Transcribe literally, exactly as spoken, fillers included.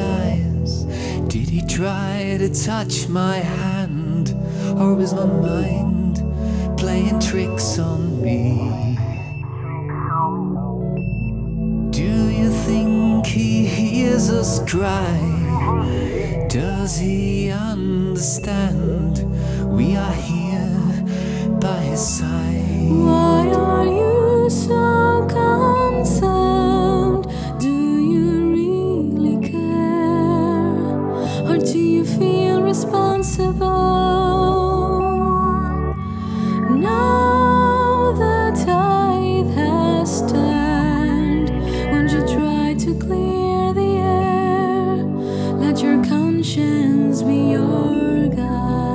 eyes? Did he try to touch my hand? Or was my mind playing tricks on me? Do you think he hears us cry? Does he understand we are here by his side? Why are you so concerned? Do you really care? Or do you feel responsible? Now the tide has turned. Won't you try to clear the air? Let your conscience be your guide.